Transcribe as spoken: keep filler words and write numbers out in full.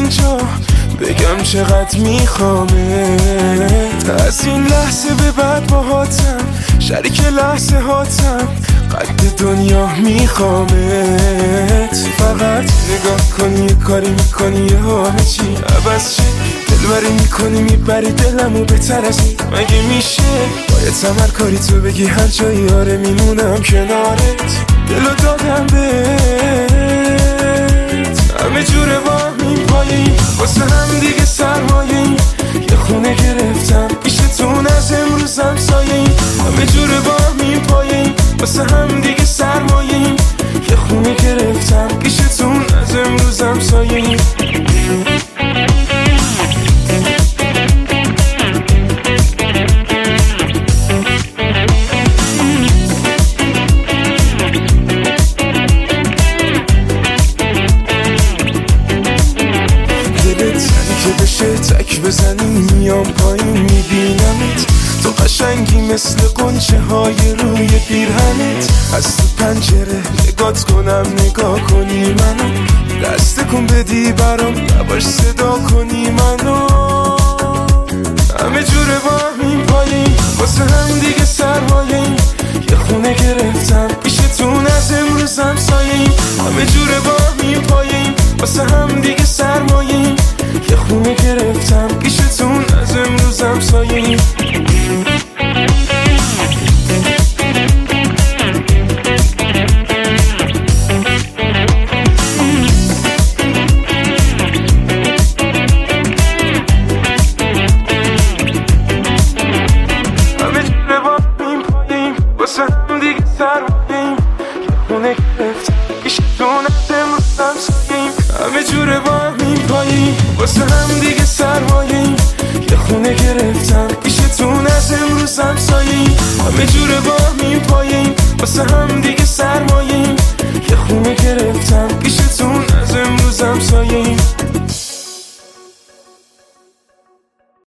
اینجا بگم چقدر میخوامت. از این لحظه به بعد باهاتم، شریک لحظه هاتم، قد دنیا میخوامت. فقط نگاه کنی یه کاری میکنی یه همه چی عوض شه، دلبری میکنی میبری دلمو بهتر از این مگه میشه؟ باید سمر کاری تو بگی هر جایی آره میمونم کنارت، دلو دادم بهت. همه جوره با همین پایین واسه هم دیگه سرمایه‌ایم، یه خونه گرفتم پیشتون از امروزم سایه‌ایم. همه جوره با همین پایین واسه هم دیگه سرمایه‌ایم، یه خونه گرفتم پیشتون از امروزم سایه‌ایم. تک بزنی میام پایین میبینمت، تو قشنگی مثل قنچه های روی پیرهنت. از تو پنجره نگات کنم نگاه کنی منو، دست کن بدی برام یواش صدا کنی منو. همه جوره با همین پایین واسه هم دیگه سرمایه‌ایم، یه خونه گرفتم پیشتون از امروزم سایه‌ایم. همه جوره با همین پایین واسه هم دیگه سرمایه‌ایم، یه خونه گرفتم پیشتون از امروزم سایه‌ایم. همه جوره با همین پایین واسه هم دیگه سرمایه‌ایم، یه خونه گرفتم پیشتون از امروزم سایه‌ایم. همه جوره با همین پایین واسه هم دیگه سرمایه‌ایم، یه خونه گرفتم پیشتون از امروزم سایه‌ایم. همه جوره با همین پایین واسه هم دیگه سرمایه‌ایم.